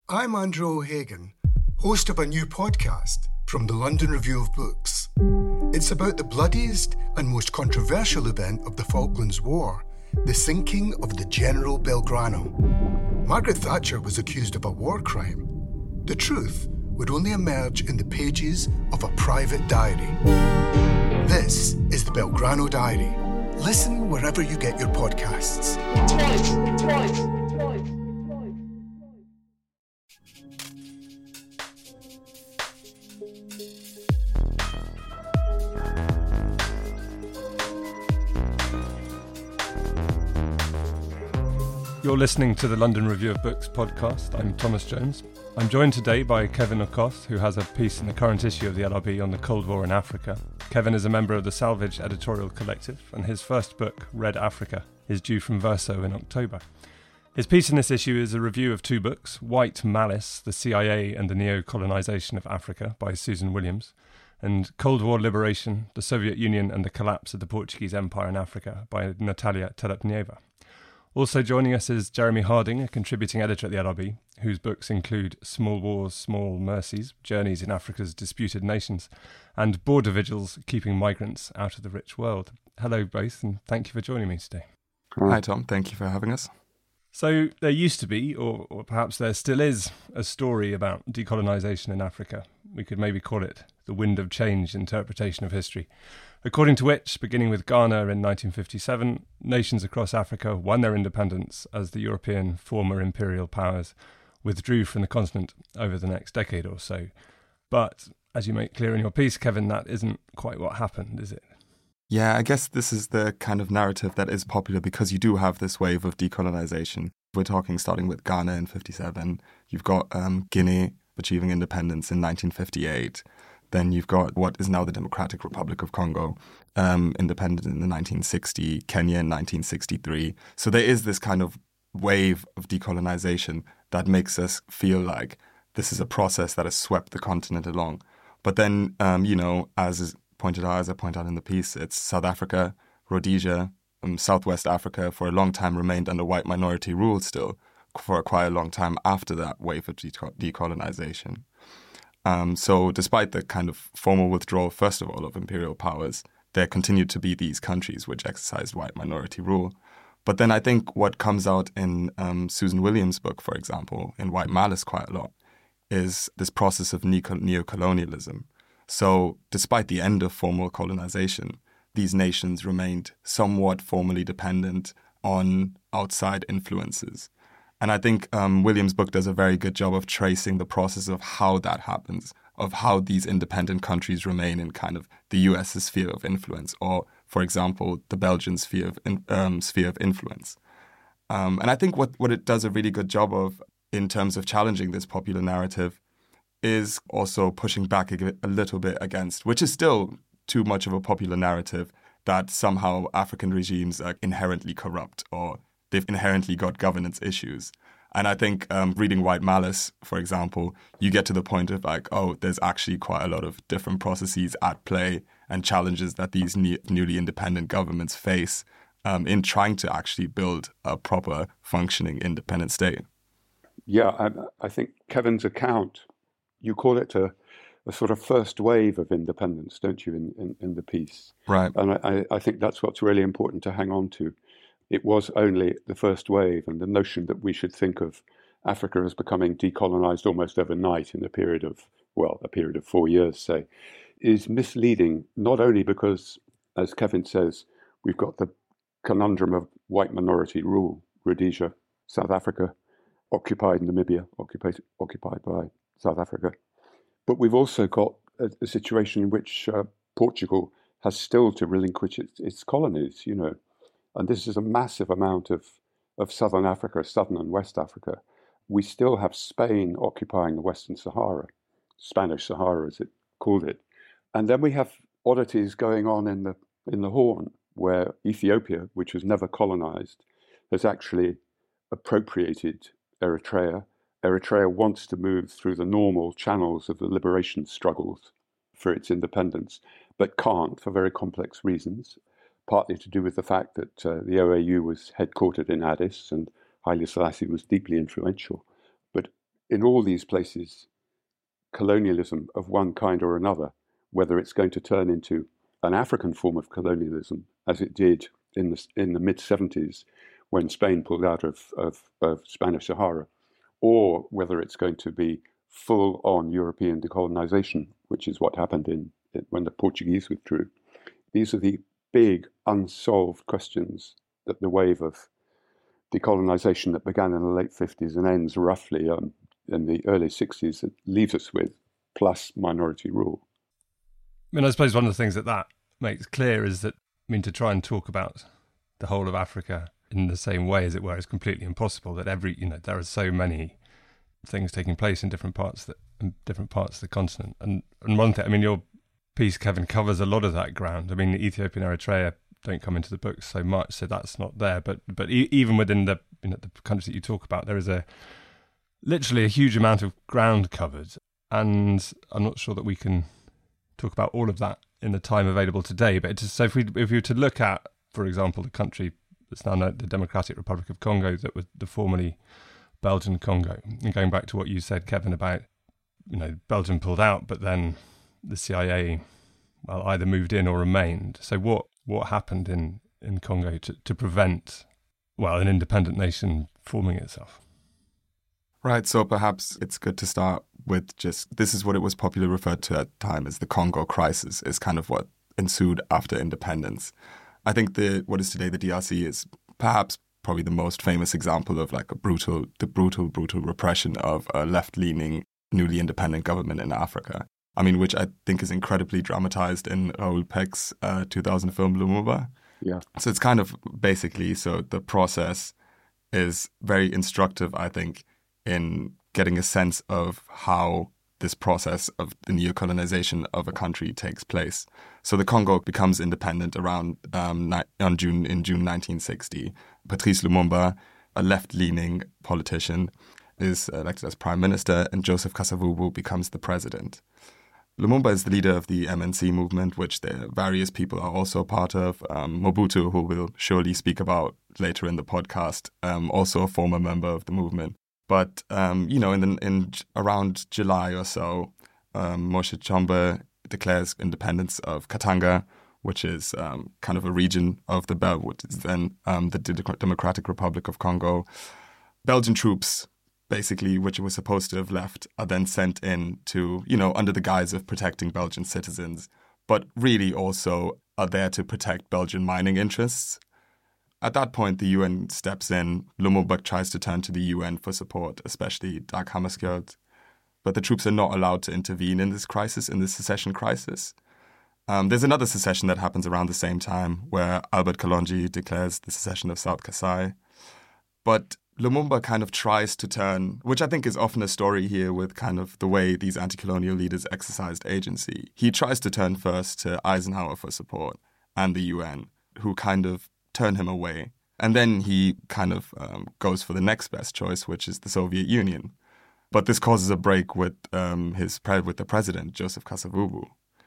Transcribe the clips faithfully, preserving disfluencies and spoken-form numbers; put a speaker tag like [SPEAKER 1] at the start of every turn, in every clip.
[SPEAKER 1] I'm Andrew O'Hagan, host of a new podcast from the London Review of Books. It's about the bloodiest and most controversial event of the Falklands War, the sinking of the General Belgrano. Margaret Thatcher was accused of a war crime. The truth would only emerge in the pages of a private diary. This is the Belgrano Diary. Listen wherever you get your podcasts.
[SPEAKER 2] Twice, twice, twice, twice.
[SPEAKER 3] You're listening to the London Review of Books podcast. I'm Thomas Jones. I'm joined today by Kevin Okoth, who has a piece in the current issue of the L R B on the Cold War in Africa. Kevin is a member of the Salvage Editorial Collective, and his first book, Red Africa, is due from Verso in October. His piece in this issue is a review of two books, White Malice, The C I A and the Neo-Colonization of Africa by Susan Williams, and Cold War Liberation, The Soviet Union and the Collapse of the Portuguese Empire in Africa by Natalia Telepnieva. Also joining us is Jeremy Harding, a contributing editor at the L R B, whose books include Small Wars, Small Mercies, Journeys in Africa's Disputed Nations, and Border Vigils, Keeping Migrants Out of the Rich World. Hello both, and thank you for joining me today.
[SPEAKER 4] Hi Tom, thank you for having us.
[SPEAKER 3] So there used to be, or, or perhaps there still is, a story about decolonisation in Africa. We could maybe call it the wind of change interpretation of history, according to which, beginning with Ghana in nineteen fifty-seven, nations across Africa won their independence as the European former imperial powers withdrew from the continent over the next decade or so. But, as you make clear in your piece, Kevin, that isn't quite what happened, is it?
[SPEAKER 4] Yeah, I guess this is the kind of narrative that is popular because you do have this wave of decolonization. We're talking starting with Ghana in fifty-seven. You've got um, Guinea achieving independence in nineteen fifty-eight. Then you've got what is now the Democratic Republic of Congo, um, independent in the nineteen sixty, Kenya in nineteen sixty-three. So there is this kind of wave of decolonization that makes us feel like this is a process that has swept the continent along. But then, um, you know, as is pointed out, as I point out in the piece, it's South Africa, Rhodesia, um, Southwest Africa for a long time remained under white minority rule still, for quite a long time after that wave of deco- decolonization. Um, so despite the kind of formal withdrawal, first of all, of imperial powers, there continued to be these countries which exercised white minority rule. But then I think what comes out in um, Susan Williams' book, for example, in White Malice quite a lot, is this process of neo- neocolonialism. So despite the end of formal colonization, these nations remained somewhat formally dependent on outside influences. And I think um, Williams' book does a very good job of tracing the process of how that happens, of how these independent countries remain in kind of the U S's sphere of influence, or, for example, the Belgian sphere of in, um, sphere of influence. Um, and I think what, what it does a really good job of in terms of challenging this popular narrative is also pushing back a, a little bit against, which is still too much of a popular narrative, that somehow African regimes are inherently corrupt or they've inherently got governance issues. And I think um, reading White Malice, for example, you get to the point of like, oh, there's actually quite a lot of different processes at play and challenges that these ne- newly independent governments face um, in trying to actually build a proper functioning independent state.
[SPEAKER 5] Yeah, I, I think Kevin's account, you call it a, a sort of first wave of independence, don't you, in, in, in the piece?
[SPEAKER 4] Right.
[SPEAKER 5] And I, I think that's what's really important to hang on to. It was only the first wave, and the notion that we should think of Africa as becoming decolonized almost overnight in a period of, well, a period of four years, say, is misleading, not only because, as Kevin says, we've got the conundrum of white minority rule, Rhodesia, South Africa, occupied Namibia, occupied, occupied by South Africa, but we've also got a, a situation in which uh, Portugal has still to relinquish its, its colonies, you know. And this is a massive amount of, of southern Africa, southern and West Africa. We still have Spain occupying the Western Sahara, Spanish Sahara as it called it. And then we have oddities going on in the in the Horn, where Ethiopia, which was never colonized, has actually appropriated Eritrea. Eritrea wants to move through the normal channels of the liberation struggles for its independence, but can't for very complex reasons. Partly to do with the fact that uh, the O A U was headquartered in Addis and Haile Selassie was deeply influential. But in all these places, colonialism of one kind or another, whether it's going to turn into an African form of colonialism, as it did in the in the mid seventies when Spain pulled out of, of, of Spanish Sahara, or whether it's going to be full-on European decolonization, which is what happened in, in when the Portuguese withdrew. These are the big unsolved questions that the wave of decolonization that began in the late fifties and ends roughly um, in the early sixties leaves us with, plus minority rule.
[SPEAKER 3] I mean, I suppose one of the things that that makes clear is that, I mean, to try and talk about the whole of Africa in the same way, as it were, is completely impossible. That every, you know, there are so many things taking place in different parts that in different parts of the continent. And and one thing, I mean, your piece, Kevin, covers a lot of that ground. I mean, Ethiopia and Eritrea don't come into the book so much, so that's not there. But but e- even within the, you know, the countries that you talk about, there is a literally a huge amount of ground covered. And I'm not sure that we can talk about all of that in the time available today. But it's, so if we if we were to look at, for example, the country that's now known, the Democratic Republic of Congo, that was the formerly Belgian Congo, and going back to what you said, Kevin, about, you know, Belgium pulled out, but then the C I A, well, either moved in or remained. So what what happened in, in Congo to, to prevent, well, an independent nation forming itself?
[SPEAKER 4] Right, so perhaps it's good to start with just, this is what it was popularly referred to at the time as the Congo crisis, is kind of what ensued after independence. I think the what is today the D R C is perhaps probably the most famous example of like a brutal, the brutal, brutal repression of a left-leaning, newly independent government in Africa. I mean, which I think is incredibly dramatized in Raoul Peck's uh, two thousand film Lumumba.
[SPEAKER 5] Yeah.
[SPEAKER 4] So it's kind of basically, so the process is very instructive, I think, in getting a sense of how this process of the neocolonization of a country takes place. So the Congo becomes independent around um, ni- on June in June nineteen sixty. Patrice Lumumba, a left-leaning politician, is elected as prime minister, and Joseph Kasavubu becomes the president. Lumumba is the leader of the M N C movement, which the various people are also part of. Um, Mobutu, who we'll surely speak about later in the podcast, um, also a former member of the movement. But, um, you know, in, the, in around July or so, um, Moshe Tshombe declares independence of Katanga, which is um, kind of a region of the Bel, which is then um, the Democratic Republic of Congo. Belgian troops, basically, which were supposed to have left, are then sent in to, you know, under the guise of protecting Belgian citizens, but really also are there to protect Belgian mining interests. At that point, the U N steps in. Lumumba tries to turn to the U N for support, especially Dag Hammarskjöld. But the troops are not allowed to intervene in this crisis, in this secession crisis. Um, there's another secession that happens around the same time, where Albert Kalonji declares the secession of South Kasai. But Lumumba kind of tries to turn, which I think is often a story here with kind of the way these anti-colonial leaders exercised agency. He tries to turn first to Eisenhower for support and the U N, who kind of turn him away. And then he kind of um, goes for the next best choice, which is the Soviet Union. But this causes a break with um, his pre- with the president, Joseph Kasavubu.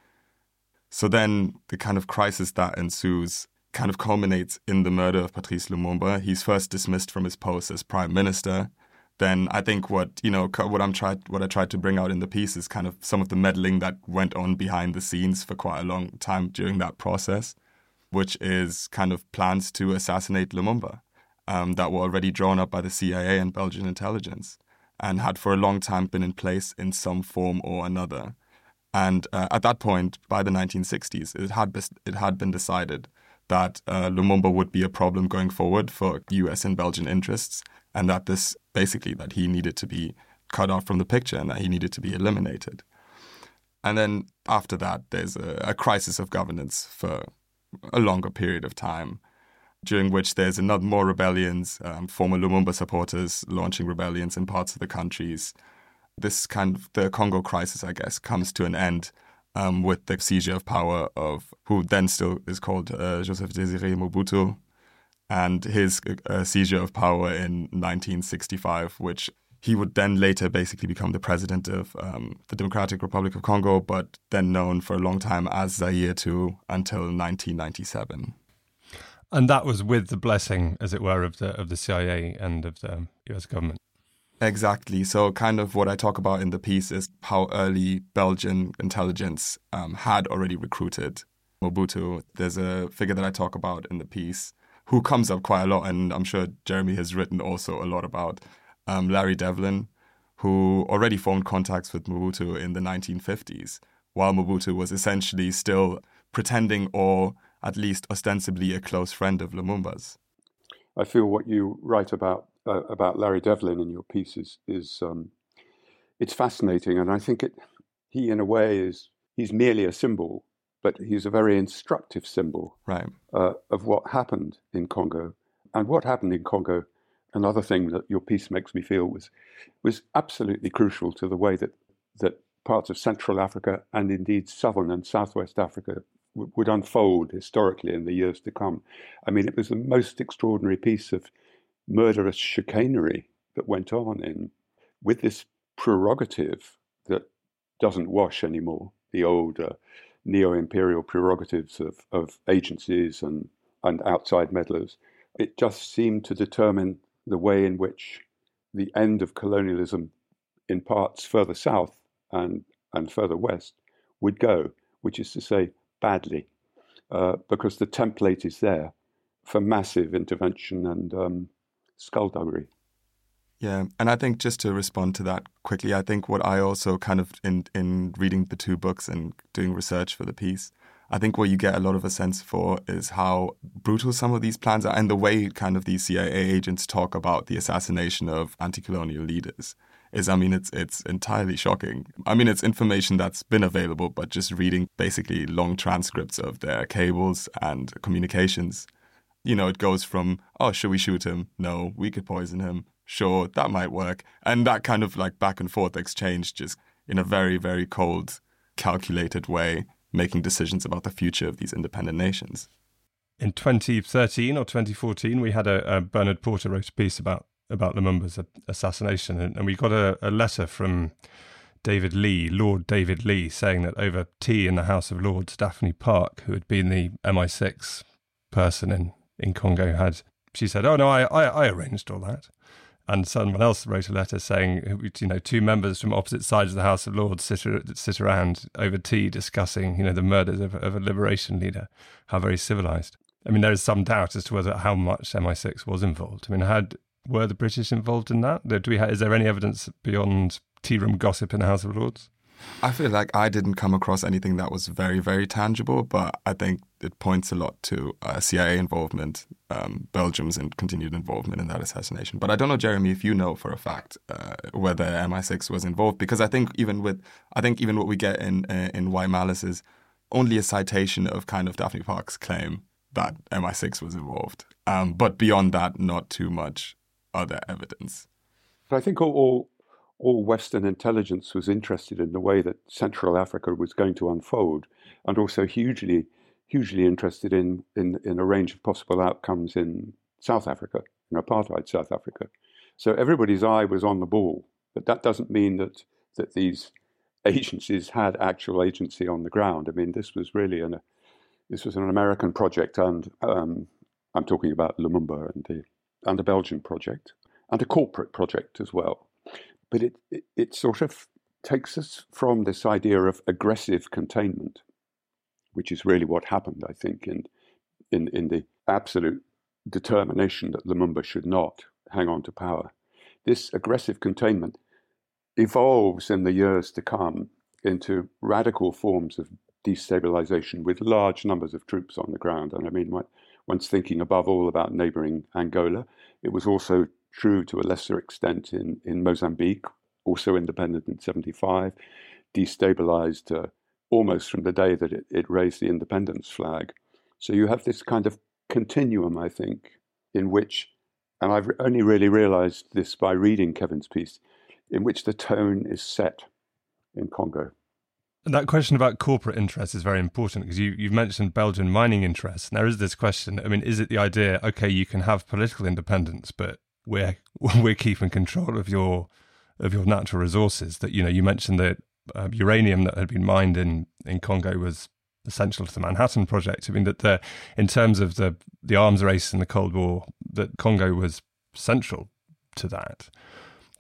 [SPEAKER 4] So then the kind of crisis that ensues kind of culminates in the murder of Patrice Lumumba. He's first dismissed from his post as prime minister. Then I think what, you know, what I'm tried, what I tried to bring out in the piece is kind of some of the meddling that went on behind the scenes for quite a long time during that process, which is kind of plans to assassinate Lumumba um, that were already drawn up by the C I A and Belgian intelligence and had for a long time been in place in some form or another. And uh, at that point, by the nineteen sixties, it had, bes- it had been decided that uh, Lumumba would be a problem going forward for U S and Belgian interests, and that this, basically, that he needed to be cut off from the picture and that he needed to be eliminated. And then after that, there's a, a crisis of governance for a longer period of time, during which there's another more rebellions, um, former Lumumba supporters launching rebellions in parts of the countries. This kind of, the Congo crisis, I guess, comes to an end um, with the seizure of power of who then still is called uh, Joseph Désiré Mobutu, and his uh, seizure of power in nineteen sixty-five, which he would then later basically become the president of um, the Democratic Republic of Congo, but then known for a long time as Zaire too, until nineteen ninety-seven.
[SPEAKER 3] And that was with the blessing, as it were, of the of the C I A and of the U S government.
[SPEAKER 4] Exactly. So kind of what I talk about in the piece is how early Belgian intelligence um, had already recruited Mobutu. There's a figure that I talk about in the piece who comes up quite a lot, and I'm sure Jeremy has written also a lot about, um, Larry Devlin, who already formed contacts with Mobutu in the nineteen fifties, while Mobutu was essentially still pretending or at least ostensibly a close friend of Lumumba's.
[SPEAKER 5] I feel what you write about uh, about Larry Devlin in your piece is, is um, it's fascinating, and I think it he in a way is he's merely a symbol, but he's a very instructive symbol
[SPEAKER 4] right.
[SPEAKER 5] uh, of what happened in Congo. And what happened in Congo, another thing that your piece makes me feel was was absolutely crucial to the way that that parts of Central Africa and indeed Southern and Southwest Africa w- would unfold historically in the years to come. I mean, it was the most extraordinary piece of murderous chicanery that went on in with this prerogative that doesn't wash anymore, the old uh, neo-imperial prerogatives of, of agencies and, and outside meddlers. It just seemed to determine the way in which the end of colonialism in parts further south and, and further west would go, which is to say badly, uh, because the template is there for massive intervention and um, skullduggery.
[SPEAKER 4] Yeah, and I think just to respond to that quickly, I think what I also kind of, in, in reading the two books and doing research for the piece, I think what you get a lot of a sense for is how brutal some of these plans are and the way kind of these C I A agents talk about the assassination of anti-colonial leaders is, I mean, it's it's entirely shocking. I mean, it's information that's been available, but just reading basically long transcripts of their cables and communications, you know, it goes from, oh, should we shoot him? No, we could poison him. Sure, that might work. And that kind of like back and forth exchange just in a very, very cold, calculated way, making decisions about the future of these independent nations.
[SPEAKER 3] In twenty thirteen or twenty fourteen, we had a, a Bernard Porter wrote a piece about, about Lumumba's assassination, and, and we got a, a letter from David Lee, Lord David Lee, saying that over tea in the House of Lords, Daphne Park, who had been the M I six person in, in Congo, had, she said, oh no, I, I, I arranged all that. And someone else wrote a letter saying, you know, two members from opposite sides of the House of Lords sit, sit around over tea discussing, you know, the murders of, of a liberation leader. How very civilized. I mean, there is some doubt as to whether how much M I six was involved. I mean, had were the British involved in that? Do we have, is there any evidence beyond tea room gossip in the House of Lords?
[SPEAKER 4] I feel like I didn't come across anything that was very, very tangible, but I think it points a lot to uh, C I A involvement, um, Belgium's and continued involvement in that assassination. But I don't know, Jeremy, if you know for a fact uh, whether M I six was involved, because I think even with, I think even what we get in uh, in Why Malice is only a citation of kind of Daphne Park's claim that M I six was involved. Um, but beyond that, not too much other evidence.
[SPEAKER 5] But I think all, all all Western intelligence was interested in the way that Central Africa was going to unfold, and also hugely, hugely interested in, in, in a range of possible outcomes in South Africa, in apartheid South Africa. So everybody's eye was on the ball, but that doesn't mean that, that these agencies had actual agency on the ground. I mean, this was really an, this was an American project, and um, I'm talking about Lumumba and the, and the Belgian project, and a corporate project as well. But it, it, it sort of takes us from this idea of aggressive containment, which is really what happened, I think, in, in, in the absolute determination that Lumumba should not hang on to power. This aggressive containment evolves in the years to come into radical forms of destabilization with large numbers of troops on the ground. And I mean, one's thinking above all about neighboring Angola. It was also true to a lesser extent in, in Mozambique, also independent in seventy-five, destabilized uh, almost from the day that it, it raised the independence flag. So you have this kind of continuum, I think, in which, and I've only really realized this by reading Kevin's piece, in which the tone is set in Congo.
[SPEAKER 3] And that question about corporate interests is very important, because you, you've mentioned Belgian mining interests. And there is this question, I mean, is it the idea, okay, you can have political independence, but we're we're keeping control of your of your natural resources? That, you know, you mentioned that uh, uranium that had been mined in, in Congo was essential to the Manhattan Project. I mean, that the in terms of the the arms race in the Cold War, that Congo was central to that.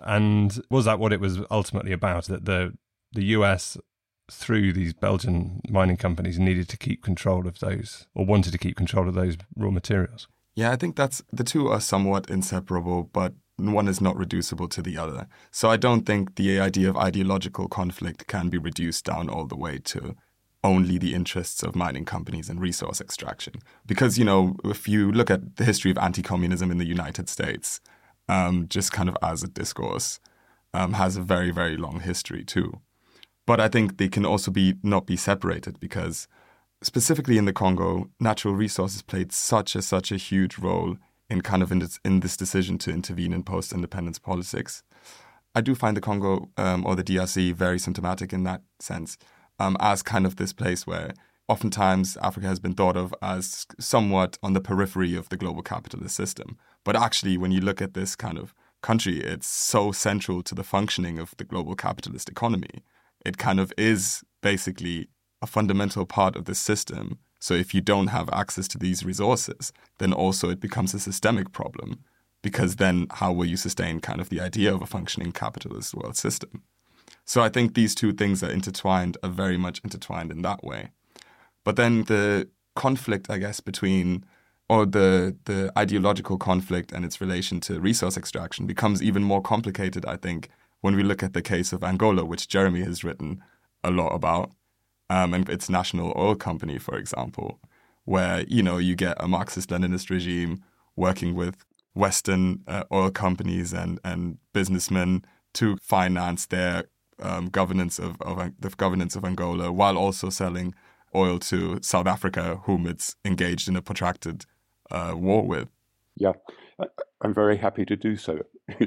[SPEAKER 3] And was that what it was ultimately about, that the the U S, through these Belgian mining companies, needed to keep control of those, or wanted to keep control of those raw materials?
[SPEAKER 4] Yeah, I think that's the two are somewhat inseparable, but one is not reducible to the other. So I don't think the idea of ideological conflict can be reduced down all the way to only the interests of mining companies and resource extraction. Because, you know, if you look at the history of anti-communism in the United States, um, just kind of as a discourse, um, has a very, very long history too. But I think they can also be not be separated, because specifically in the Congo, natural resources played such a such a huge role in kind of in this, in this decision to intervene in post-independence politics. I do find the Congo um, or the D R C very symptomatic in that sense, um, as kind of this place where oftentimes Africa has been thought of as somewhat on the periphery of the global capitalist system. But actually, when you look at this kind of country, it's so central to the functioning of the global capitalist economy. It kind of is basically a fundamental part of the system. So if you don't have access to these resources, then also it becomes a systemic problem, because then how will you sustain kind of the idea of a functioning capitalist world system? So I think these two things are intertwined, are very much intertwined in that way. But then the conflict, I guess, between, or the, the ideological conflict and its relation to resource extraction becomes even more complicated, I think, when we look at the case of Angola, which Jeremy has written a lot about, um, and its national oil company, for example, where, you know, you get a Marxist-Leninist regime working with Western uh, oil companies and, and businessmen to finance their um, governance of, of the governance of Angola, while also selling oil to South Africa, whom it's engaged in a protracted uh, war with.
[SPEAKER 5] Yeah, I'm very happy to do so.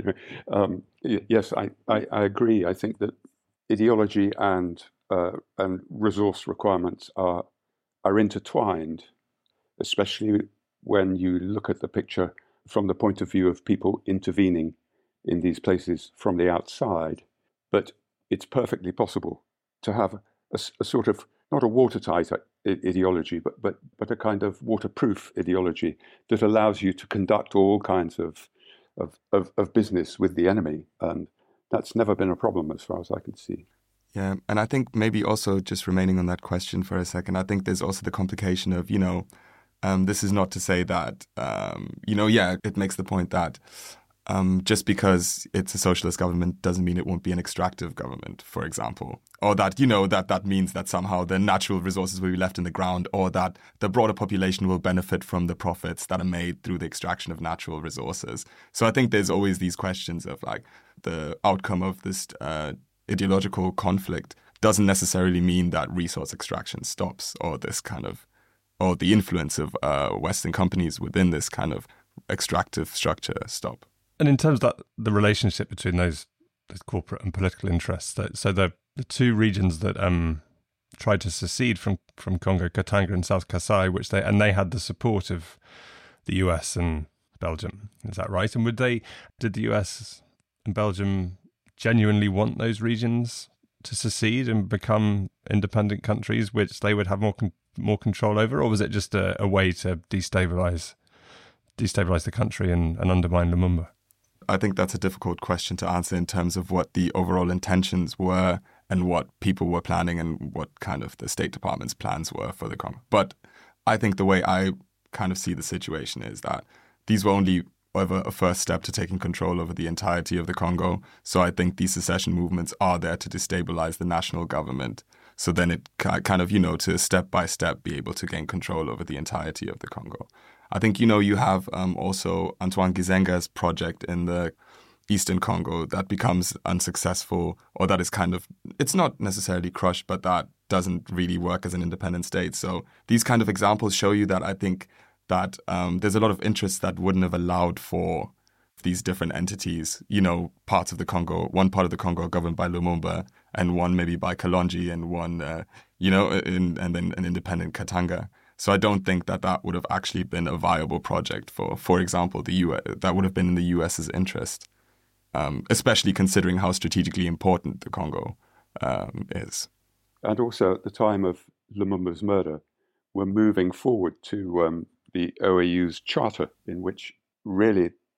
[SPEAKER 5] um, yes, I, I, I agree. I think that ideology and uh, and resource requirements are are intertwined, especially when you look at the picture from the point of view of people intervening in these places from the outside. But it's perfectly possible to have a, a sort of, not a watertight ideology, but, but, but a kind of waterproof ideology that allows you to conduct all kinds of, of, of, of business with the enemy. And that's never been a problem as far as I can see.
[SPEAKER 4] Yeah, and I think maybe also just remaining on that question for a second, I think there's also the complication of, you know, um, this is not to say that, um, you know, yeah, it makes the point that Um, just because it's a socialist government doesn't mean it won't be an extractive government, for example. Or that, you know, that that means that somehow the natural resources will be left in the ground, or that the broader population will benefit from the profits that are made through the extraction of natural resources. So I think there's always these questions of like the outcome of this uh, ideological conflict doesn't necessarily mean that resource extraction stops, or this kind of, or the influence of uh, Western companies within this kind of extractive structure stop.
[SPEAKER 3] And in terms of that, the relationship between those, those corporate and political interests, that, so the the two regions that um, tried to secede from, from Congo, Katanga and South Kasai, which they and they had the support of the U S and Belgium, is that right? And would they, did the U S and Belgium genuinely want those regions to secede and become independent countries, which they would have more con- more control over, or was it just a, a way to destabilize destabilize the country and, and undermine Lumumba?
[SPEAKER 4] I think that's a difficult question to answer in terms of what the overall intentions were and what people were planning and what kind of the State Department's plans were for the Congo. But I think the way I kind of see the situation is that these were only ever a first step to taking control over the entirety of the Congo. So I think these secession movements are there to destabilize the national government. So then it kind of, you know, to step by step be able to gain control over the entirety of the Congo. I think, you know, you have um, also Antoine Gizenga's project in the Eastern Congo that becomes unsuccessful, or that is kind of, it's not necessarily crushed, but that doesn't really work as an independent state. So these kind of examples show you that I think that um, there's a lot of interests that wouldn't have allowed for these different entities, you know, parts of the Congo, one part of the Congo governed by Lumumba and one maybe by Kalonji and one, uh, you know, in, and then an independent Katanga. So I don't think that that would have actually been a viable project for, for example, the U S. That would have been in the US's interest, um, especially considering how strategically important the Congo um, is.
[SPEAKER 5] And also at the time of Lumumba's murder, we're moving forward to um, the O A U's charter, in which really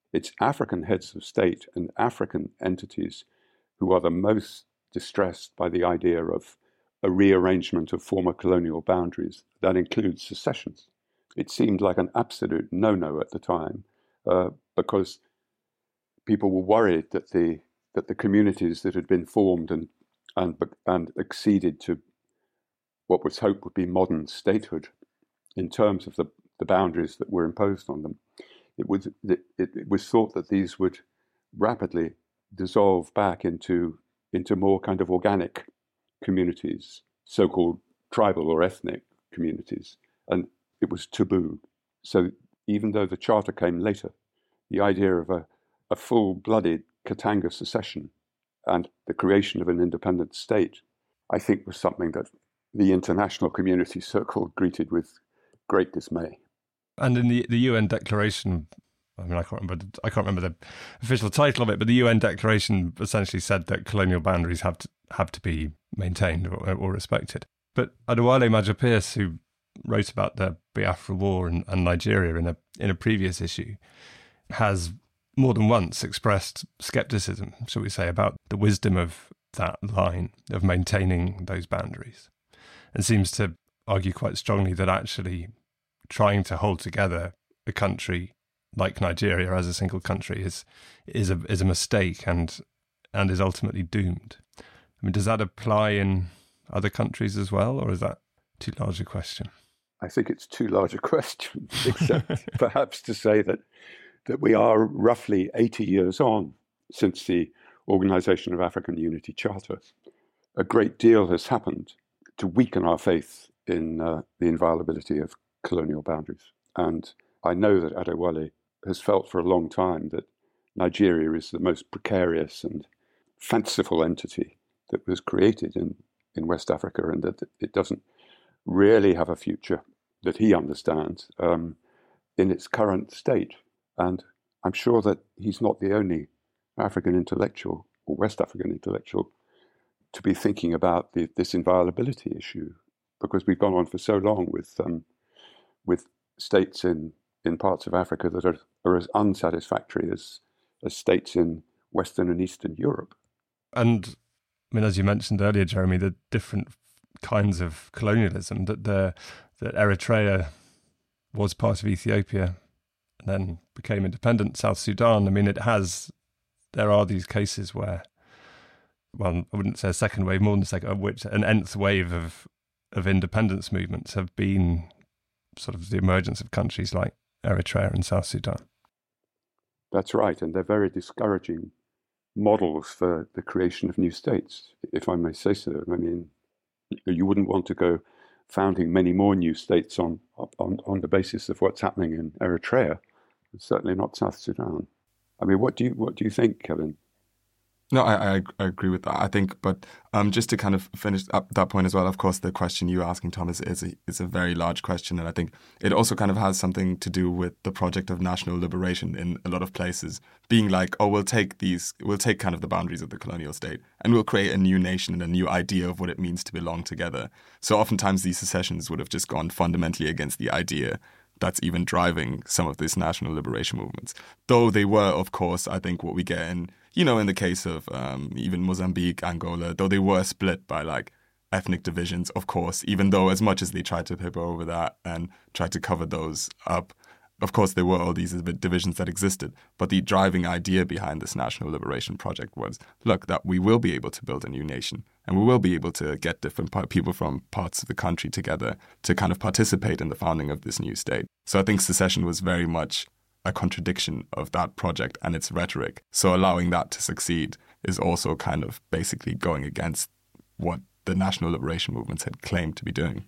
[SPEAKER 5] it's African heads of state and African entities who are the most distressed by the idea of a rearrangement of former colonial boundaries that includes secessions. It seemed like an absolute no-no at the time uh, because people were worried that the that the communities that had been formed and and and acceded to what was hoped would be modern statehood in terms of the, the boundaries that were imposed on them, it was it, it was thought that these would rapidly dissolve back into into more kind of organic communities, so-called tribal or ethnic communities, and it was taboo. So even though the charter came later, the idea of a, a full-blooded Katanga secession and the creation of an independent state, I think, was something that the international community circle greeted with great dismay.
[SPEAKER 3] And in the, the U N Declaration, I mean, I can't remember I can't remember the official title of it, but the U N Declaration essentially said that colonial boundaries have to have to be maintained or, or respected. But Adewale Maja-Pierce, who wrote about the Biafra War and, and Nigeria in a in a previous issue, has more than once expressed scepticism, shall we say, about the wisdom of that line of maintaining those boundaries, and seems to argue quite strongly that actually trying to hold together a country like Nigeria as a single country is is a is a mistake and and is ultimately doomed. I mean, does that apply in other countries as well, or is that too large a question?
[SPEAKER 5] I think it's too large a question, except perhaps to say that that we are roughly eighty years on since the Organization of African Unity Charter. A great deal has happened to weaken our faith in uh, the inviolability of colonial boundaries. And I know that Adewale has felt for a long time that Nigeria is the most precarious and fanciful entity that was created in, in West Africa, and that it doesn't really have a future that he understands um, in its current state. And I'm sure that he's not the only African intellectual or West African intellectual to be thinking about the, this inviolability issue, because we've gone on for so long with um, with states in, in parts of Africa that are, are as unsatisfactory as, as states in Western and Eastern Europe.
[SPEAKER 3] And I mean, as you mentioned earlier, Jeremy, the different kinds of colonialism, that the that Eritrea was part of Ethiopia and then became independent, South Sudan. I mean, it has, there are these cases where, well, I wouldn't say a second wave, more than a second, of which an nth wave of of independence movements have been sort of the emergence of countries like Eritrea and South Sudan.
[SPEAKER 5] That's right, and they're very discouraging models for the creation of new states, if I may say so. I mean, you wouldn't want to go founding many more new states on on, on the basis of what's happening in Eritrea, certainly not South Sudan. I mean, what do you what do you think, Kevin?
[SPEAKER 4] No, I, I I agree with that. I think, but um, just to kind of finish up that point as well, of course, the question you're asking, Thomas, is a, is a very large question. And I think it also kind of has something to do with the project of national liberation in a lot of places, being like, oh, we'll take these, we'll take kind of the boundaries of the colonial state and we'll create a new nation and a new idea of what it means to belong together. So oftentimes these secessions would have just gone fundamentally against the idea that's even driving some of these national liberation movements. Though they were, of course, I think what we get in, you know, in the case of um, even Mozambique, Angola, though they were split by like ethnic divisions, of course, even though as much as they tried to paper over that and try to cover those up, of course, there were all these divisions that existed. But the driving idea behind this national liberation project was, look, that we will be able to build a new nation and we will be able to get different people from parts of the country together to kind of participate in the founding of this new state. So I think secession was very much a contradiction of that project and its rhetoric. So allowing that to succeed is also kind of basically going against what the national liberation movements had claimed to be doing.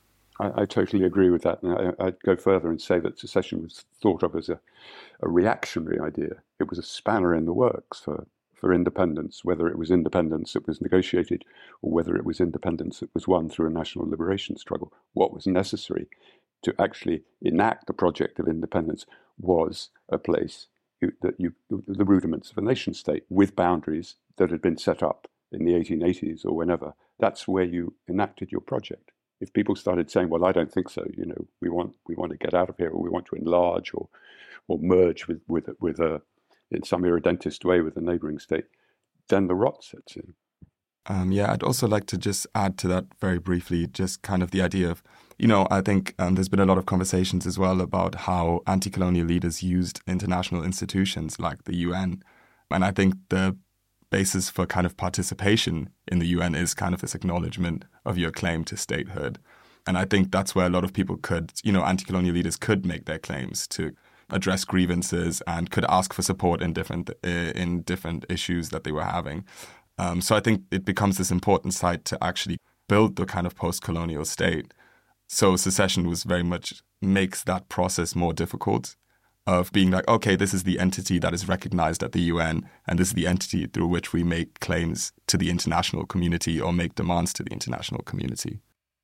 [SPEAKER 5] I, I totally agree with that. And I, I'd go further and say that secession was thought of as a, a reactionary idea. It was a spanner in the works for, for independence, whether it was independence that was negotiated or whether it was independence that was won through a national liberation struggle. What was necessary to actually enact the project of independence was a place you, that you, the rudiments of a nation state with boundaries that had been set up in the eighteen eighties or whenever. That's where you enacted your project. If people started saying, well, I don't think so, you know, we want we want to get out of here, or we want to enlarge or or merge with with with a in some irredentist way with the neighboring state, then the rot sets in.
[SPEAKER 4] Um, yeah, I'd also like to just add to that very briefly, just kind of the idea of, you know, I think um, there's been a lot of conversations as well about how anti-colonial leaders used international institutions like the U N. And I think the basis for kind of participation in the U N is kind of this acknowledgement of your claim to statehood. And I think that's where a lot of people could, you know, anti-colonial leaders could make their claims to address grievances and could ask for support in different uh, in different issues that they were having. Um, so I think it becomes this important site to actually build the kind of post-colonial state. So secession was very much makes that process more difficult of being like, okay, this is the entity that is recognized at the U N, and this is the entity through which we make claims to the international community or make demands to the international community.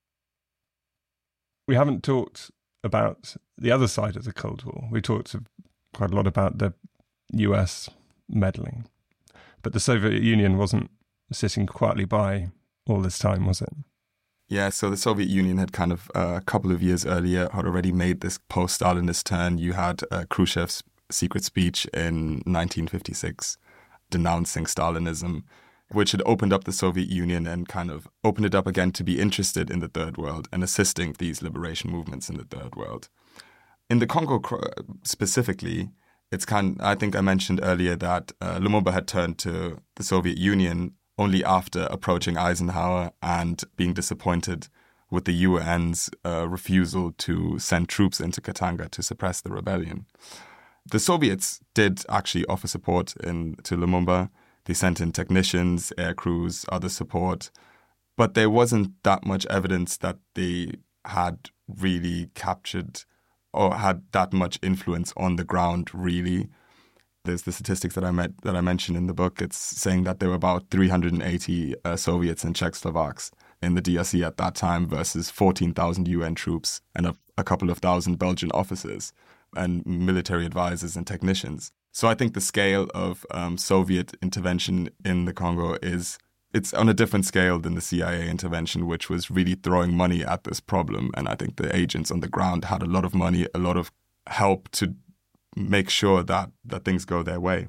[SPEAKER 3] We haven't talked about the other side of the Cold War. We talked quite a lot about the U S meddling. But the Soviet Union wasn't sitting quietly by all this time, was it?
[SPEAKER 4] Yeah, so the Soviet Union had kind of uh, a couple of years earlier had already made this post-Stalinist turn. You had uh, Khrushchev's secret speech in nineteen fifty-six denouncing Stalinism, which had opened up the Soviet Union and kind of opened it up again to be interested in the Third World and assisting these liberation movements in the Third World. In the Congo specifically, it's kind. I think I mentioned earlier that uh, Lumumba had turned to the Soviet Union only after approaching Eisenhower and being disappointed with the U N's uh, refusal to send troops into Katanga to suppress the rebellion. The Soviets did actually offer support in, to Lumumba. They sent in technicians, air crews, other support, but there wasn't that much evidence that they had really captured or had that much influence on the ground, really. There's the statistics that I met, that I mentioned in the book. It's saying that there were about three hundred eighty uh, Soviets and Czechoslovaks in the D R C at that time versus fourteen thousand U N troops and a, a couple of thousand Belgian officers and military advisors and technicians. So I think the scale of um, Soviet intervention in the Congo is it's on a different scale than the C I A intervention, which was really throwing money at this problem. And I think the agents on the ground had a lot of money, a lot of help to make sure that, that things go their way.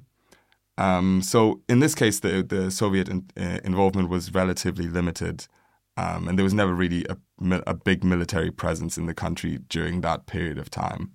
[SPEAKER 4] Um, so in this case, the, the Soviet in, uh, involvement was relatively limited. Um, and there was never really a, a big military presence in the country during that period of time.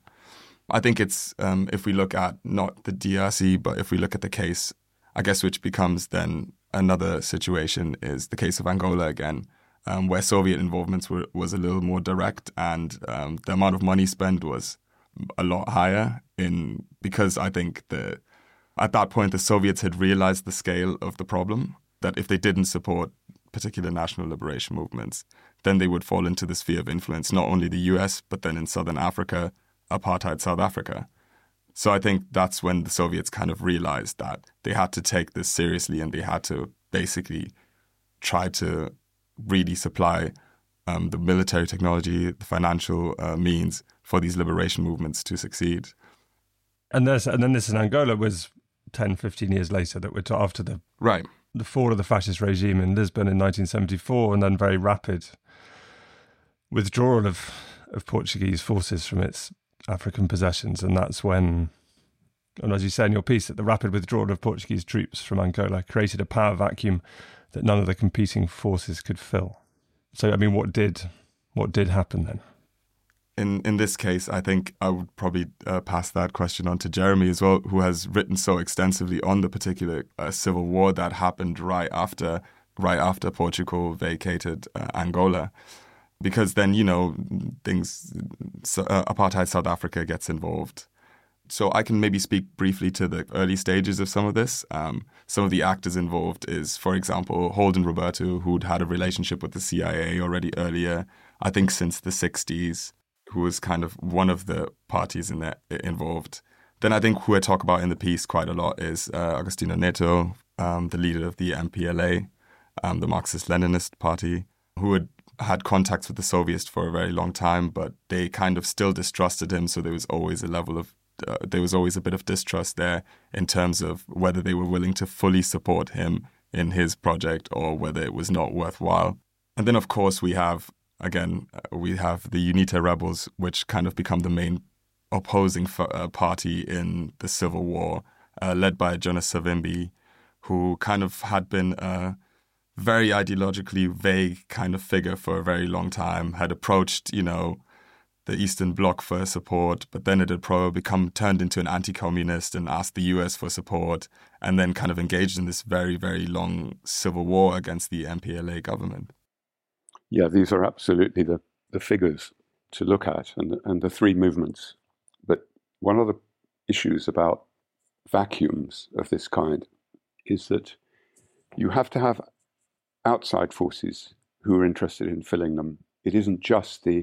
[SPEAKER 4] I think it's, um, if we look at not the D R C, but if we look at the case, I guess which becomes then another situation is the case of Angola again, um, where Soviet involvements were, was a little more direct and um, the amount of money spent was a lot higher in because I think the at that point the Soviets had realized the scale of the problem, that if they didn't support particular national liberation movements, then they would fall into the sphere of influence, not only the U S, but then in Southern Africa, apartheid South Africa. So I think that's when the Soviets kind of realized that they had to take this seriously and they had to basically try to really supply um, the military technology, the financial uh, means for these liberation movements to succeed.
[SPEAKER 3] And this, and then this in Angola was ten, fifteen years later that we're to, after the
[SPEAKER 4] right
[SPEAKER 3] the fall of the fascist regime in Lisbon in nineteen seventy-four, and then very rapid withdrawal of, of Portuguese forces from its African possessions. And that's when, and as you say in your piece, that the rapid withdrawal of Portuguese troops from Angola created a power vacuum that none of the competing forces could fill. So, I mean, what did what did happen then?
[SPEAKER 4] In in this case, I think I would probably uh, pass that question on to Jeremy as well, who has written so extensively on the particular uh, civil war that happened right after right after Portugal vacated uh, Angola. Because then, you know, things, uh, apartheid South Africa gets involved. So I can maybe speak briefly to the early stages of some of this. Um, some of the actors involved is, for example, Holden Roberto, who'd had a relationship with the C I A already earlier, I think since the sixties, who was kind of one of the parties in that involved. Then I think who I talk about in the piece quite a lot is uh, Agostinho Neto, um, the leader of the M P L A, um, the Marxist-Leninist party, who had had contacts with the Soviets for a very long time, but they kind of still distrusted him. So there was always a level of, uh, there was always a bit of distrust there in terms of whether they were willing to fully support him in his project or whether it was not worthwhile. And then, of course, we have, again, uh, we have the UNITA rebels, which kind of become the main opposing f- uh, party in the civil war. uh, led by Jonas Savimbi, who kind of had been a very ideologically vague kind of figure for a very long time, had approached, you know, the Eastern Bloc for support, but then it had probably become turned into an anti-communist and asked the U S for support, and then kind of engaged in this very, very long civil war against the M P L A government.
[SPEAKER 5] Yeah, these are absolutely the, the figures to look at and, and the three movements. But one of the issues about vacuums of this kind is that you have to have outside forces who are interested in filling them. It isn't just the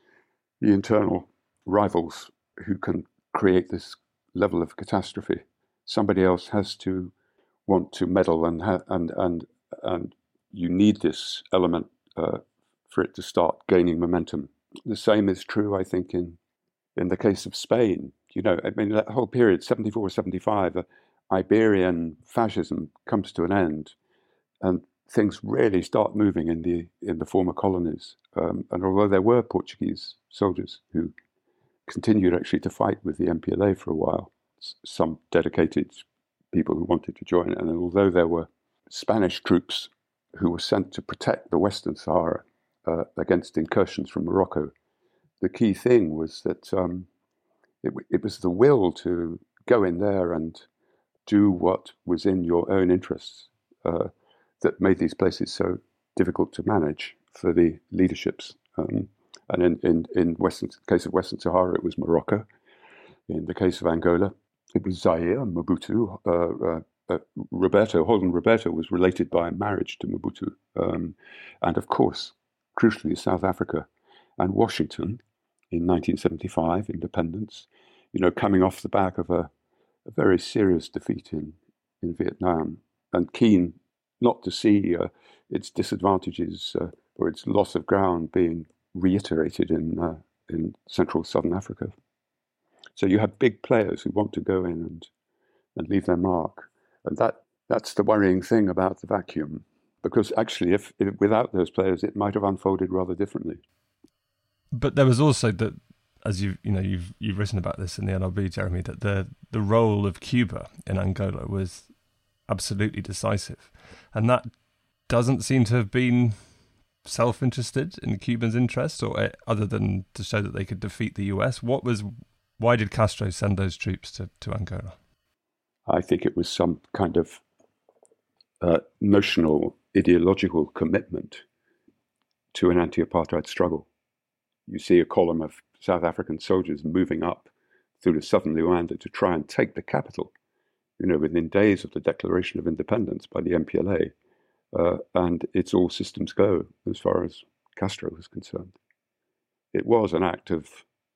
[SPEAKER 5] the internal rivals who can create this level of catastrophe. Somebody else has to want to meddle, and ha- and and and you need this element uh, for it to start gaining momentum. The same is true, I think, in in the case of Spain. You know, I mean, that whole period, seventy-four, seventy-five, uh, Iberian fascism comes to an end, and things really start moving in the in the former colonies. Um, and although there were Portuguese soldiers who continued actually to fight with the M P L A for a while, some dedicated people who wanted to join it, and although there were Spanish troops who were sent to protect the Western Sahara uh, against incursions from Morocco, the key thing was that um, it, it was the will to go in there and do what was in your own interests uh, that made these places so difficult to manage for the leaderships. Um, and in, in, in Western, case of Western Sahara, it was Morocco. In the case of Angola, it was Zaire, Mobutu. Uh, uh, uh, Roberto, Holden Roberto was related by marriage to Mobutu. Um, and of course, crucially, South Africa and Washington in nineteen seventy-five, independence, you know, coming off the back of a, a very serious defeat in, in Vietnam, and keen not to see uh, its disadvantages uh, or its loss of ground being reiterated in uh, in Central Southern Africa. So you have big players who want to go in and and leave their mark, and that that's the worrying thing about the vacuum, because actually, if, if without those players, it might have unfolded rather differently.
[SPEAKER 3] But there was also that, as you you know you've you've written about this in the N L B, Jeremy, that the the role of Cuba in Angola was absolutely decisive, and that doesn't seem to have been self-interested in Cubans' interest, or other than to show that they could defeat the U S. What was why did Castro send those troops to, to Angola?
[SPEAKER 5] I think it was some kind of uh, notional ideological commitment to an anti-apartheid struggle. You see a column of South African soldiers moving up through the southern Luanda to try and take the capital, you know, within days of the declaration of independence by the M P L A. Uh, and it's all systems go as far as Castro was concerned. It was an act of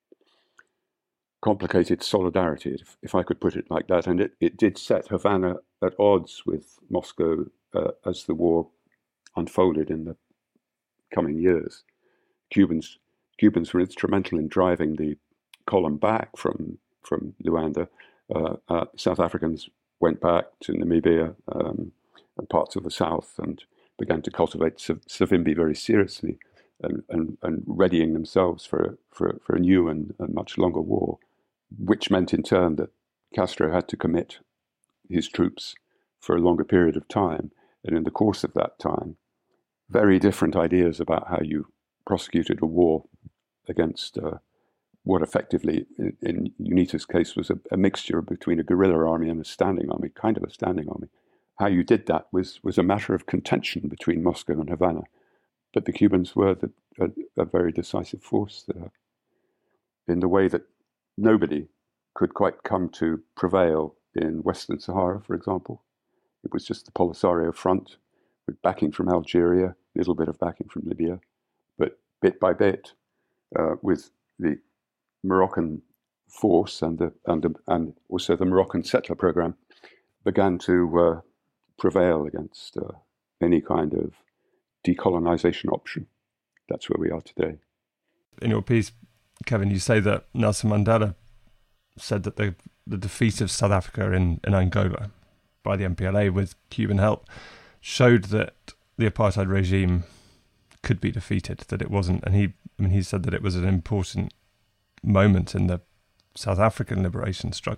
[SPEAKER 5] complicated solidarity, if, if I could put it like that. And it, it did set Havana at odds with Moscow uh, as the war unfolded in the coming years. Cubans Cubans were instrumental in driving the column back from, from Luanda. Uh, uh, South Africans went back to Namibia um, and parts of the south and began to cultivate Savimbi very seriously and, and, and readying themselves for, for, for a new and, and much longer war, which meant in turn that Castro had to commit his troops for a longer period of time. And in the course of that time, very different ideas about how you prosecuted a war against uh, what effectively, in, in UNITA's case, was a, a mixture between a guerrilla army and a standing army, kind of a standing army. How you did that was, was a matter of contention between Moscow and Havana. But the Cubans were the, a, a very decisive force there, in the way that nobody could quite come to prevail in Western Sahara, for example. It was just the Polisario front, with backing from Algeria, a little bit of backing from Libya, but bit by bit, uh, with the Moroccan force and the and the, and also the Moroccan settler program, began to uh, prevail against uh, any kind of decolonization option. That's where we are today.
[SPEAKER 3] In your piece, Kevin, you say that Nelson Mandela said that the the defeat of South Africa in, in Angola by the M P L A with Cuban help showed that the apartheid regime could be defeated, that it wasn't, and he I mean he said that it was an important moment in the South African liberation struggle.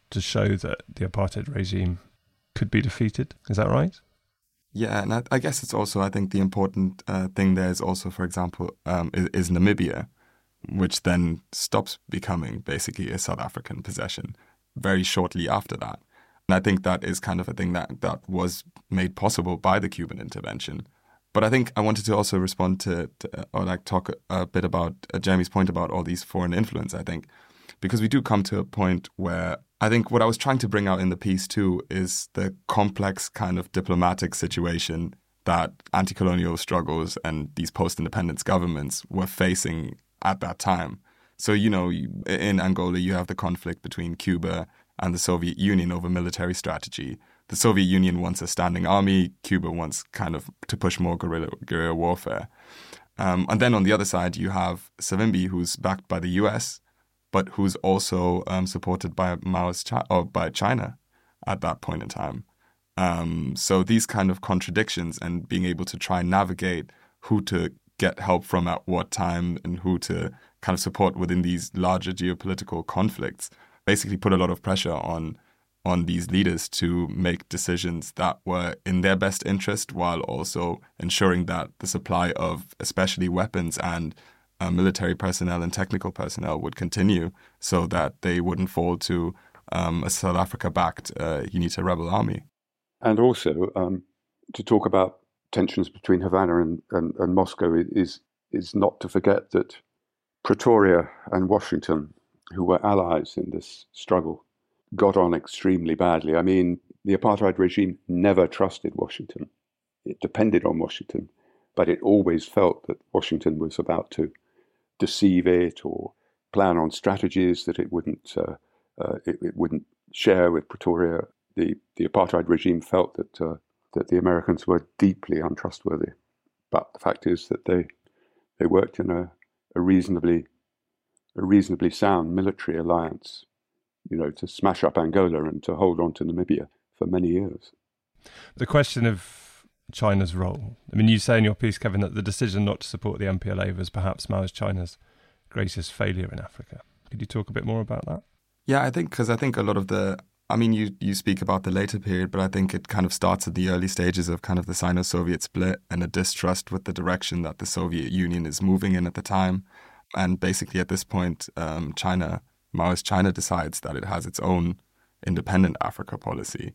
[SPEAKER 3] to show that the apartheid regime could be defeated. Is that right?
[SPEAKER 4] Yeah, and I, I guess it's also, I think the important uh, thing there is also, for example, um, is, is Namibia, which then stops becoming basically a South African possession very shortly after that. And I think that is kind of a thing that, that was made possible by the Cuban intervention. But I think I wanted to also respond to, to or like talk a, a bit about uh, Jeremy's point about all these foreign influence, I think, because we do come to a point where I think what I was trying to bring out in the piece too is the complex kind of diplomatic situation that anti-colonial struggles and these post-independence governments were facing at that time. So, you know, in Angola, you have the conflict between Cuba and the Soviet Union over military strategy. The Soviet Union wants a standing army. Cuba wants kind of to push more guerrilla, guerrilla warfare. Um, and then on the other side, you have Savimbi, who's backed by the U S, but who's also um, supported by Mao's Chi- or by China at that point in time. Um, so these kind of contradictions and being able to try and navigate who to get help from at what time and who to kind of support within these larger geopolitical conflicts basically put a lot of pressure on on these leaders to make decisions that were in their best interest while also ensuring that the supply of especially weapons and uh, military personnel and technical personnel would continue so that they wouldn't fall to um, a South Africa-backed uh, UNITA rebel army.
[SPEAKER 5] And also, um, to talk about tensions between Havana and, and, and Moscow is, is not to forget that Pretoria and Washington, who were allies in this struggle, got on extremely badly. I mean, the apartheid regime never trusted Washington. It depended on Washington, but it always felt that Washington was about to deceive it or plan on strategies that it wouldn't uh, uh, it, it wouldn't share with Pretoria. The the apartheid regime felt that uh, that the Americans were deeply untrustworthy, but the fact is that they they worked in a, a reasonably a reasonably sound military alliance, you know, to smash up Angola and to hold on to Namibia for many years.
[SPEAKER 3] The question of China's role. I mean, you say in your piece, Kevin, that the decision not to support the M P L A was perhaps Mao's China's greatest failure in Africa. Could you talk a bit more about that?
[SPEAKER 4] Yeah, I think, because I think a lot of the, I mean, you, you speak about the later period, but I think it kind of starts at the early stages of kind of the Sino-Soviet split and a distrust with the direction that the Soviet Union is moving in at the time. And basically at this point, um, China, Maoist China decides that it has its own independent Africa policy.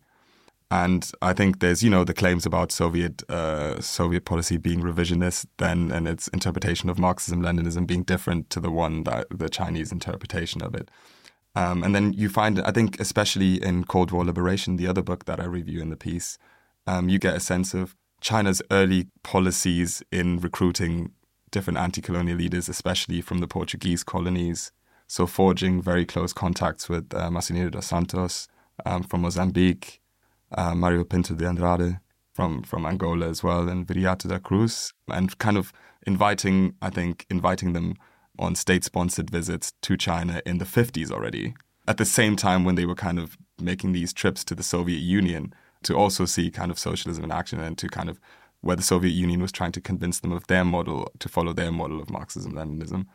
[SPEAKER 4] And I think there's, you know, the claims about Soviet uh, Soviet policy being revisionist then and its interpretation of Marxism-Leninism being different to the one that the Chinese interpretation of it. Um, and then you find, I think, especially in Cold War Liberation, the other book that I review in the piece, um, you get a sense of China's early policies in recruiting different anti-colonial leaders, especially from the Portuguese colonies. So forging very close contacts with uh, Marcelino dos Santos um, from Mozambique, uh, Mario Pinto de Andrade from, from Angola as well, and Viriato da Cruz, and kind of inviting, I think, inviting them on state-sponsored visits to China in the fifties already, at the same time when they were kind of making these trips to the Soviet Union to also see kind of socialism in action and to kind of where the Soviet Union was trying to convince them of their model, to follow their model of Marxism-Leninism.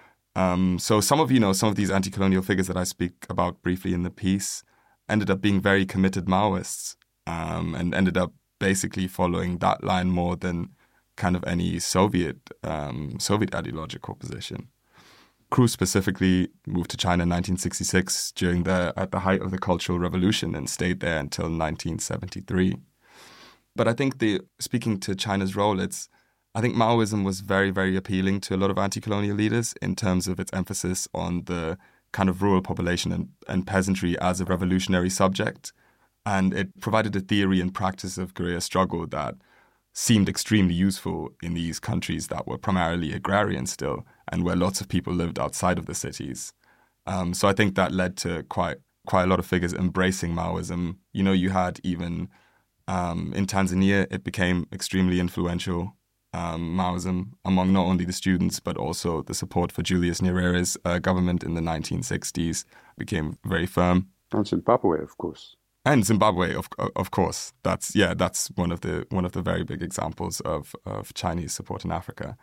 [SPEAKER 4] Um, so some of, you know, some of these anti-colonial figures that I speak about briefly in the piece ended up being very committed Maoists um, and ended up basically following that line more than kind of any Soviet um, Soviet ideological position. Cruz specifically moved to China in nineteen sixty-six during the at the height of the Cultural Revolution and stayed there until nineteen seventy-three. But I think the speaking to China's role, it's I think Maoism was very, very appealing to a lot of anti-colonial leaders in terms of its emphasis on the kind of rural population and, and peasantry as a revolutionary subject. And it provided a theory and practice of guerrilla struggle that seemed extremely useful in these countries that were primarily agrarian still and where lots of people lived outside of the cities. Um, so I think that led to quite quite a lot of figures embracing Maoism. You know, you had even um, in Tanzania, it became extremely influential. Um, Maoism among not only the students but also the support for Julius Nyerere's uh, government in the nineteen sixties became very firm.
[SPEAKER 5] And Zimbabwe, of course.
[SPEAKER 4] And Zimbabwe, of of course. That's yeah, that's one of the one of the very big examples of of Chinese support in Africa.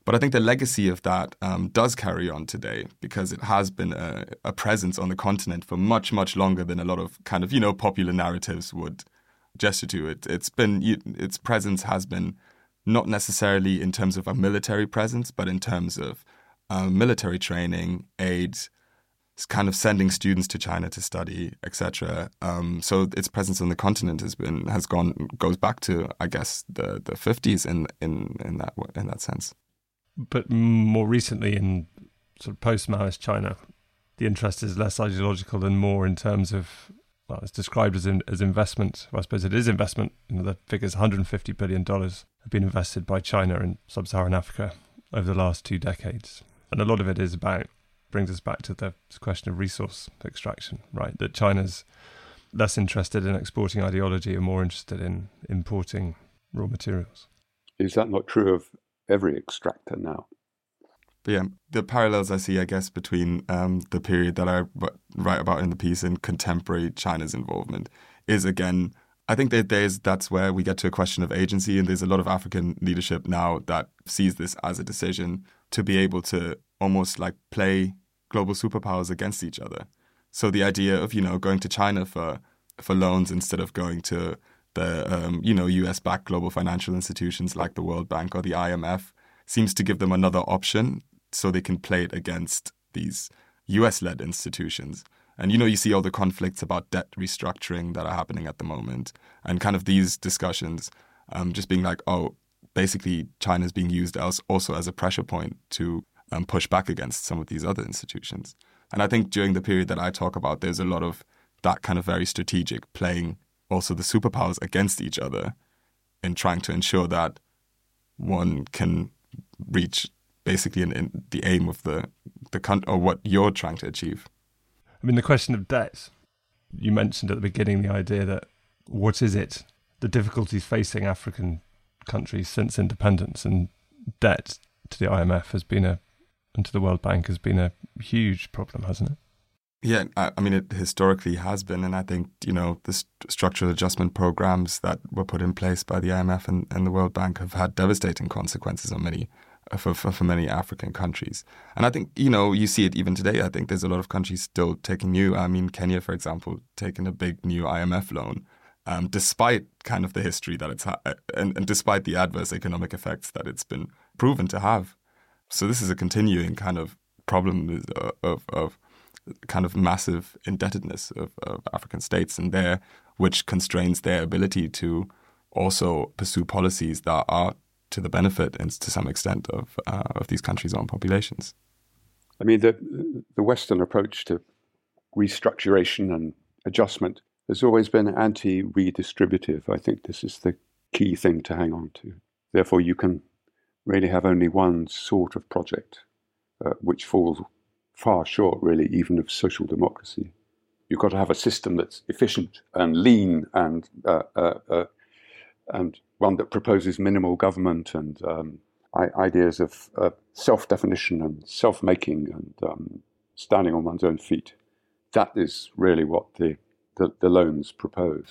[SPEAKER 4] But I think the legacy of that um, does carry on today because it has been a, a presence on the continent for much, much longer than a lot of kind of, you know, popular narratives would gesture to. It, it's been, its presence has been not necessarily in terms of a military presence, but in terms of um, military training, aid, kind of sending students to China to study, et cetera. Um, so its presence on the continent has been has gone goes back to, I guess, the the fifties in in in that in that sense.
[SPEAKER 3] But more recently, in sort of post-Maoist China, the interest is less ideological and more in terms of, well, it's described as in, as investment. Well, I suppose it is investment. You know, the figure's one hundred fifty billion dollars have been invested by China in sub-Saharan Africa over the last two decades. And a lot of it is about, brings us back to the question of resource extraction, right? That China's less interested in exporting ideology and more interested in importing raw materials.
[SPEAKER 5] Is that not true of every extractor now?
[SPEAKER 4] But yeah, the parallels I see, I guess, between um, the period that I write about in the piece and contemporary China's involvement is, again, I think that there's that's where we get to a question of agency, and there's a lot of African leadership now that sees this as a decision to be able to almost like play global superpowers against each other. So the idea of, you know, going to China for for loans instead of going to the, um, you know, U S-backed global financial institutions like the World Bank or the I M F seems to give them another option so they can play it against these U S-led institutions. And, you know, you see all the conflicts about debt restructuring that are happening at the moment and kind of these discussions um, just being like, oh, basically China's being used as also as a pressure point to um, push back against some of these other institutions. And I think during the period that I talk about, there's a lot of that kind of very strategic playing also the superpowers against each other in trying to ensure that one can reach basically in, in the aim of the, the country or what you're trying to achieve.
[SPEAKER 3] I mean, the question of debt, you mentioned at the beginning the idea that what is it, the difficulties facing African countries since independence, and debt to the I M F has been a, and to the World Bank has been a huge problem, hasn't it?
[SPEAKER 4] Yeah, I, I mean, it historically has been, and I think, you know, the st- structural adjustment programs that were put in place by the I M F and, and the World Bank have had devastating consequences on many For, for, for many African countries. And I think, you know, you see it even today. I think there's a lot of countries still taking new, I mean, Kenya, for example, taking a big new I M F loan, um, despite kind of the history that it's had, and, and despite the adverse economic effects that it's been proven to have. So this is a continuing kind of problem of, of, of kind of massive indebtedness of, of African states and there, which constrains their ability to also pursue policies that are to the benefit and to some extent of uh, of these countries' own populations.
[SPEAKER 5] I mean, the the Western approach to restructuration and adjustment has always been anti-redistributive. I think this is the key thing to hang on to. Therefore, you can really have only one sort of project, uh, which falls far short, really, even of social democracy. You've got to have a system that's efficient and lean and uh, uh, uh, and one that proposes minimal government and um, ideas of uh, self-definition and self-making and um, standing on one's own feet. That is really what the, the, the loans propose.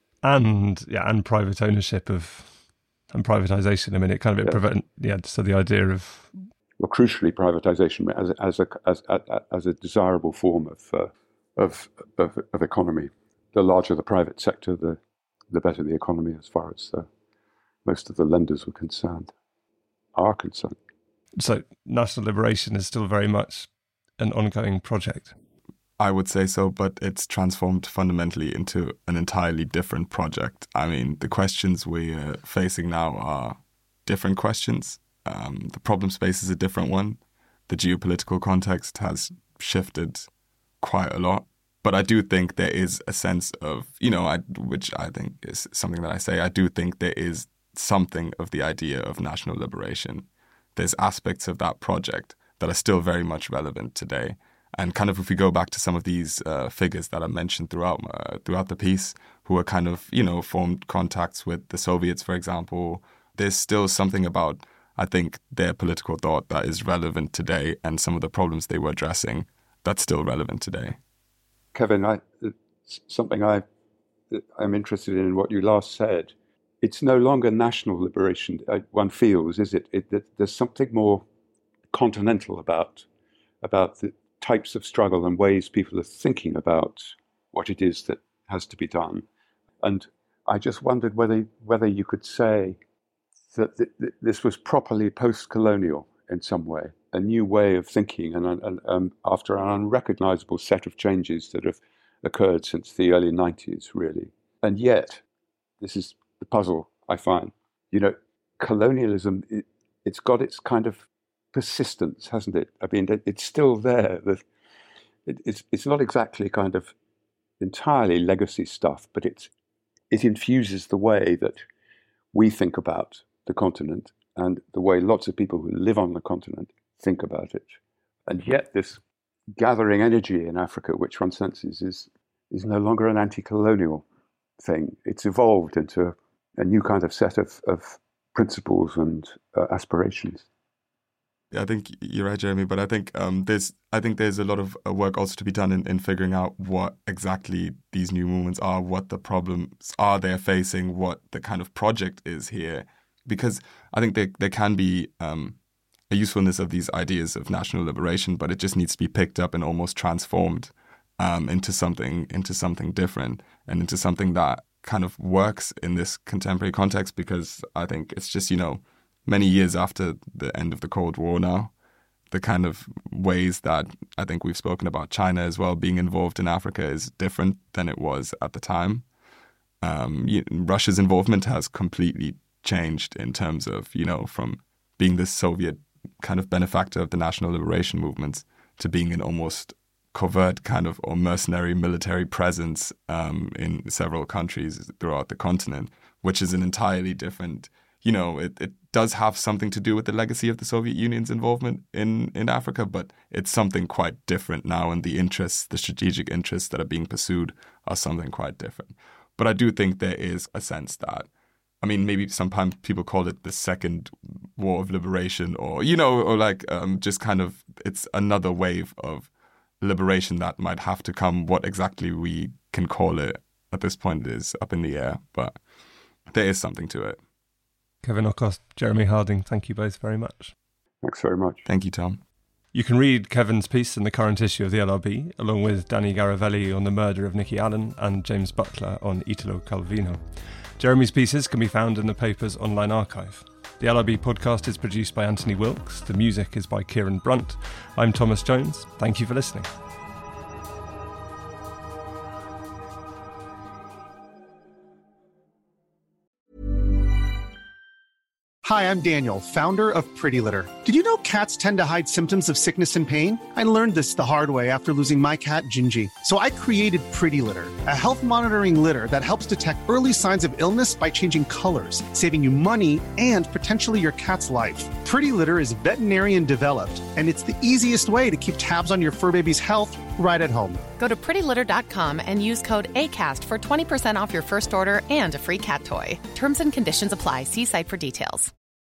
[SPEAKER 3] And yeah, and private ownership of and privatization. I mean, it kind of it
[SPEAKER 5] yeah.
[SPEAKER 3] prevent yeah. So the idea of
[SPEAKER 5] well, crucially, privatization as as a as a, as a desirable form of, uh, of of of economy. The larger the private sector, the the better the economy, as far as uh, most of the lenders were concerned, are concerned.
[SPEAKER 3] So national liberation is still very much an ongoing project.
[SPEAKER 4] I would say so, but it's transformed fundamentally into an entirely different project. I mean, the questions we're facing now are different questions. Um, the problem space is a different one. The geopolitical context has shifted quite a lot. But I do think there is a sense of, you know, I, which I think is something that I say, I do think there is something of the idea of national liberation. There's aspects of that project that are still very much relevant today. And kind of if we go back to some of these uh, figures that are mentioned throughout uh, throughout the piece, who are kind of, you know, formed contacts with the Soviets, for example, there's still something about, I think, their political thought that is relevant today and some of the problems they were addressing that's still relevant today.
[SPEAKER 5] Kevin, I, something I, I'm interested in what you last said. it's no longer national liberation, uh, one feels, is it? it, it there's something more continental about, about the types of struggle and ways people are thinking about what it is that has to be done. And I just wondered whether whether you could say that th- th- this was properly post-colonial in some way, a new way of thinking, and, and um, after an unrecognizable set of changes that have occurred since the early nineties, really. And yet, this is the puzzle I find. You know, colonialism, it, it's got its kind of persistence, hasn't it? I mean, it, it's still there. The, it, it's it's not exactly kind of entirely legacy stuff, but it's it infuses the way that we think about the continent and the way lots of people who live on the continent think about it. And yet this gathering energy in Africa, which one senses is, is no longer an anti-colonial thing. It's evolved into a new kind of set of, of principles and uh, aspirations.
[SPEAKER 4] I think you're right, Jeremy, but I think um, there's I think there's a lot of uh, work also to be done in, in figuring out what exactly these new movements are, what the problems are they're facing, what the kind of project is here. Because I think there, there can be um, a usefulness of these ideas of national liberation, but it just needs to be picked up and almost transformed um, into something into something different and into something that kind of works in this contemporary context, because I think it's just, you know, many years after the end of the Cold War now, the kind of ways that I think we've spoken about China as well being involved in Africa is different than it was at the time. Um, you, Russia's involvement has completely changed in terms of, you know, from being this Soviet kind of benefactor of the national liberation movements to being an almost covert kind of or mercenary military presence um, in several countries throughout the continent, which is an entirely different, you know, it, it does have something to do with the legacy of the Soviet Union's involvement in, in Africa, but it's something quite different now, and the interests, the strategic interests that are being pursued are something quite different. But I do think there is a sense that, I mean, maybe sometimes people call it the second war of liberation, or, you know, or like um, just kind of, it's another wave of liberation that might have to come. What exactly we can call it at this point is up in the air, but there is something to it.
[SPEAKER 3] Kevin Okoth, Jeremy Harding, thank you both very much.
[SPEAKER 5] Thanks very much.
[SPEAKER 4] Thank you, Tom.
[SPEAKER 3] You can read Kevin's piece in the current issue of the L R B, along with Danny Garavelli on the murder of Nicky Allen and James Butler on Italo Calvino. Jeremy's pieces can be found in the paper's online archive. The L R B podcast is produced by Anthony Wilkes. The music is by Kieran Brunt. I'm Thomas Jones. Thank you for listening.
[SPEAKER 6] Hi, I'm Daniel, founder of Pretty Litter. Did you know cats tend to hide symptoms of sickness and pain? I learned this the hard way after losing my cat, Gingy. So I created Pretty Litter, a health monitoring litter that helps detect early signs of illness by changing colors, saving you money and potentially your cat's life. Pretty Litter is veterinarian developed, and it's the easiest way to keep tabs on your fur baby's health right at home.
[SPEAKER 7] Go to pretty litter dot com and use code ACAST for twenty percent off your first order and a free cat toy. Terms and conditions apply. See site for details.